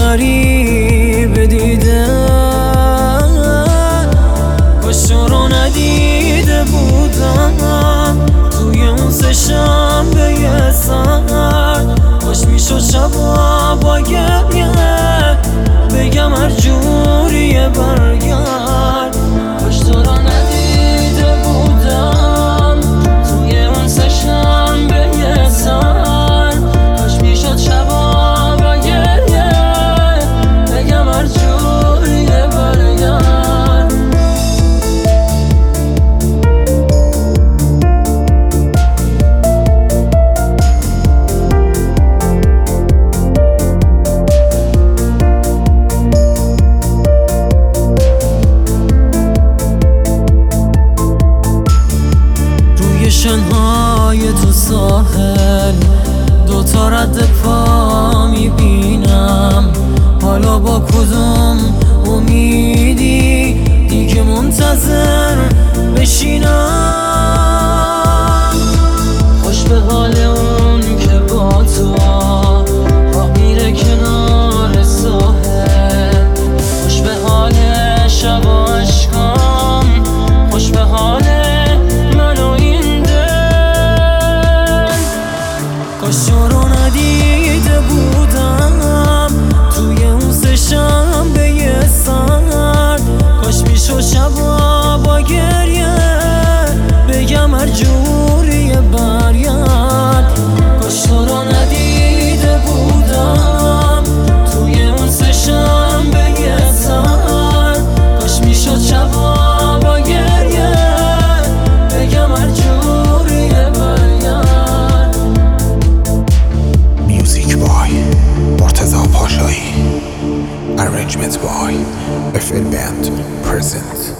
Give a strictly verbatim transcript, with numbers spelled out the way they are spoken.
غریب دیده، کاش تو رو ندیده بودم توی اون سه شنبه سرد. کاش میشد شبا با گریه بگم هر جوریه برگرد. کاش تو رو ندیده بودم توی اون سه شنبه سرد. کاش میشد شبا با گریه بگم هر جوریه برگرد. شنهای تو ساحل دوتا رد پا میبینم، حالا با کدوم امیدی دیگه منتظر بشینم؟ خوش به حال اون که با تو راه میره کنار ساحل، خوش به حال شب و عشقام، خوش به حال کاش تو رو ندیده بودم توی اون سه شنبه سرد. کاش میشد شبا با گریه بگم هر جوریه برگرد. کاش تو رو ندیده بودم توی اون سه شنبه سرد. کاش میشد شبا با گریه بگم هر جوریه برگرد. مرتضی پاشایی. Arrangement by اف ال Band present.